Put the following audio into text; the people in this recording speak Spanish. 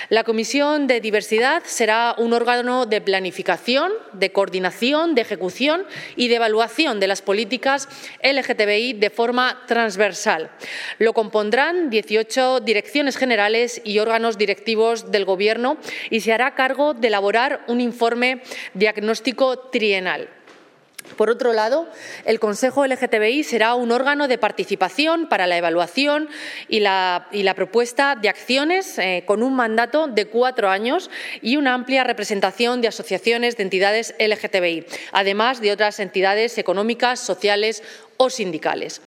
La Comisión de Diversidad será un órgano de planificación, de coordinación, de ejecución y de evaluación de las políticas LGTBI de forma transversal. Lo compondrán 18 direcciones generales y órganos directivos del Gobierno y se hará cargo de elaborar un informe diagnóstico trienal. Por otro lado, el Consejo LGTBI será un órgano de participación para la evaluación y la propuesta de acciones con un mandato de 4 años y una amplia representación de asociaciones de entidades LGTBI, además de otras entidades económicas, sociales o sindicales.